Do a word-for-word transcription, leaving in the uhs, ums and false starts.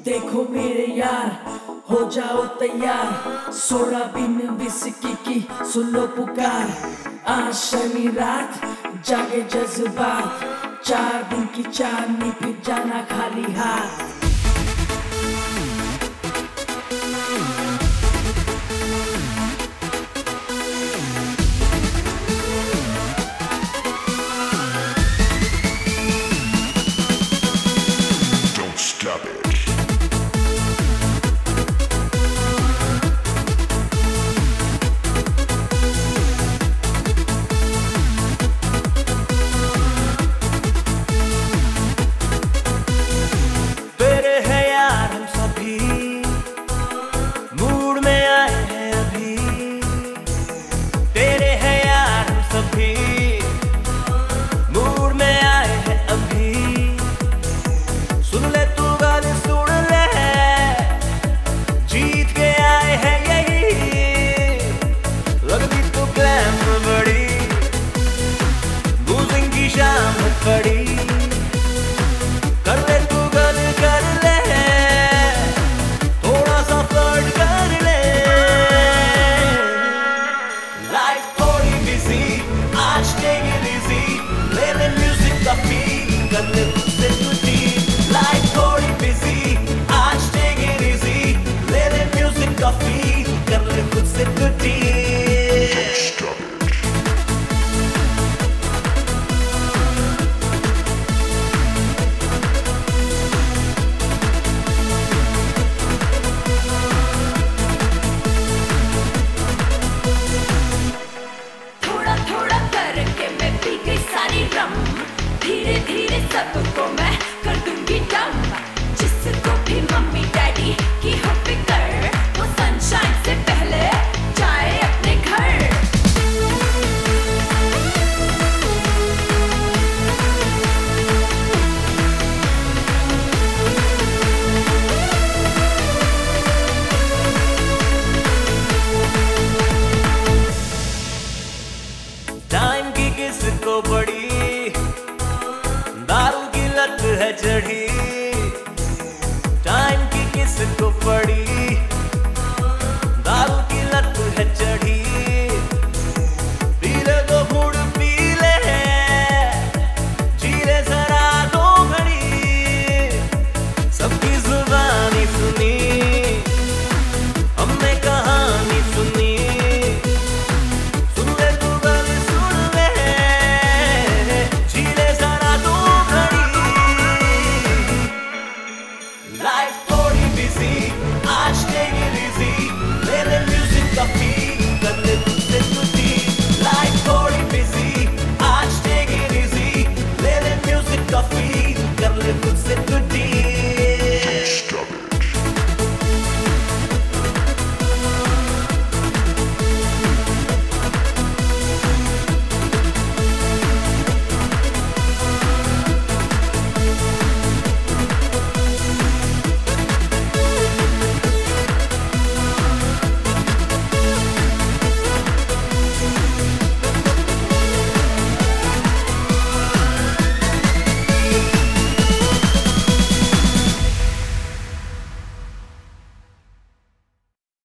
देखो मेरे यार, हो जाओ तैयार, सोडा बिन विस्की की सुन लो पुकार। आज शनि रात जागे जज्बात, चार दिन की चांदनी फिर जाना खाली हाथ। शाम पड़ी कर ले तू गल कर ले, थोड़ा सा फ्लर्ट कर ले। लाइफ थोड़ी बिजी, आज टेक इट इजी, ले ले म्यूजिक का फील कर ले खुद से तू डीप। लाइफ थोड़ी बिजी, आज टेक इट इजी, ले ले म्यूजिक का फील कर ले खुद से तू डीप। धीरे धीरे सबको मैं कर दूंगी डम, जिसको भी मम्मी डैडी की हो फिकर, वो सनशाइन से पहले जाए अपने घर। टाइम की किसको पड़ी, दारू की लत है चढ़ी। टाइम की किसको पड़ी, दारू की लत है चढ़ी।